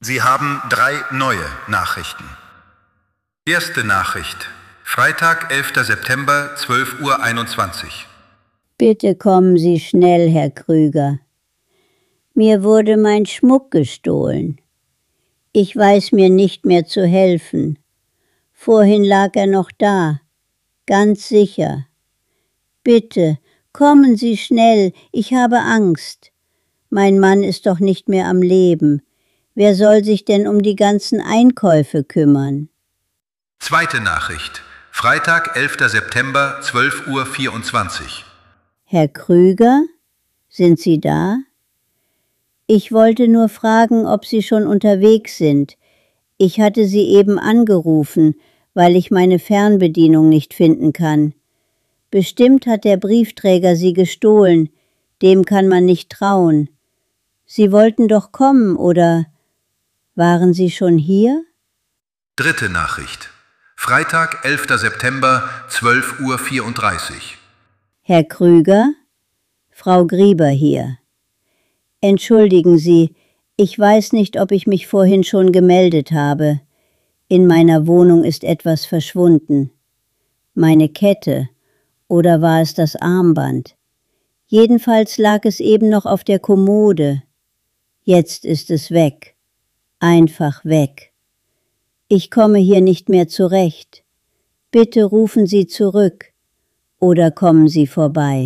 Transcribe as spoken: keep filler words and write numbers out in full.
Sie haben drei neue Nachrichten. Erste Nachricht. Freitag, elfter September, zwölf Uhr einundzwanzig. Bitte kommen Sie schnell, Herr Krüger. Mir wurde mein Schmuck gestohlen. Ich weiß mir nicht mehr zu helfen. Vorhin lag er noch da, ganz sicher. Bitte, kommen Sie schnell, ich habe Angst. Mein Mann ist doch nicht mehr am Leben. Wer soll sich denn um die ganzen Einkäufe kümmern? Zweite Nachricht. Freitag, elfter September, zwölf Uhr vierundzwanzig. Herr Krüger, sind Sie da? Ich wollte nur fragen, ob Sie schon unterwegs sind. Ich hatte Sie eben angerufen, weil ich meine Fernbedienung nicht finden kann. Bestimmt hat der Briefträger Sie gestohlen, dem kann man nicht trauen. Sie wollten doch kommen, oder waren Sie schon hier? Dritte Nachricht. Freitag, elfter September, zwölf Uhr vierunddreißig. Herr Krüger, Frau Grieber hier. Entschuldigen Sie, ich weiß nicht, ob ich mich vorhin schon gemeldet habe. In meiner Wohnung ist etwas verschwunden. Meine Kette, oder war es das Armband? Jedenfalls lag es eben noch auf der Kommode. Jetzt ist es weg. Einfach weg. Ich komme hier nicht mehr zurecht. Bitte rufen Sie zurück oder kommen Sie vorbei.